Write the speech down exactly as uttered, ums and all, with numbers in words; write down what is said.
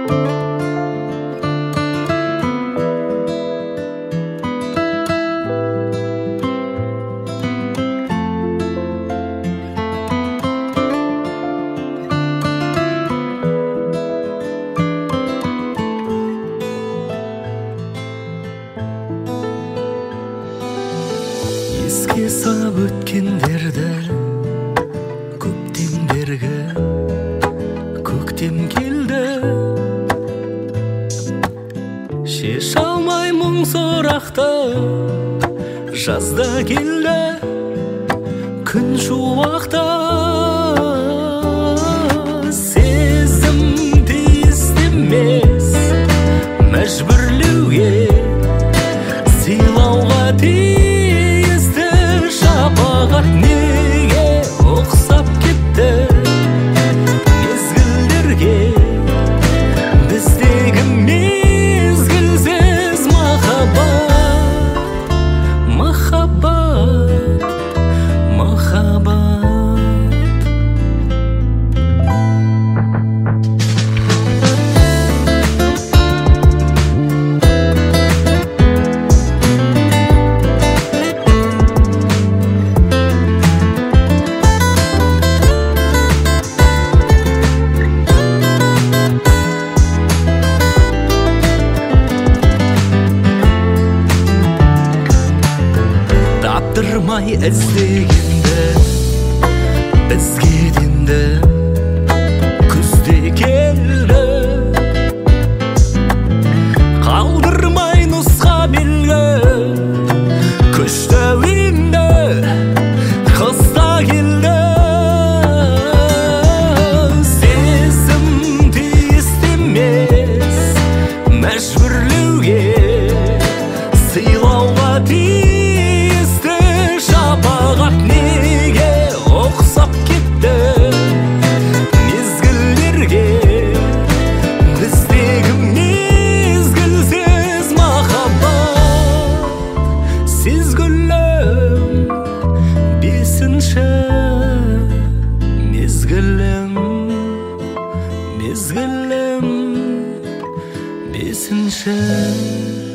Еске салып өткендерді, көптен бергі көктем келді. Шеше алмай мұң сұрақты, жазда келді күн шуақта. Сезімді естемес мәжбүрлеуге, сыйлауға тиісті шапағат неге ұқсап кетті мезгілдерге. Біздегі мезгілсіз махаббат, махаббат, махаббат. Таптырмай іздегенді бізге енді күзде келді. Қалдырмай нұсқа белгі күшті енді қыста келді. Сезімді естемес мәжбүрлеуге, сыйлауға тиісті шапағат неге ұқсап кетті мезгілдерге. Біздегі мезгілсіз махаббат, сезгілім бесінші мезгілім, мезгілім бесінші.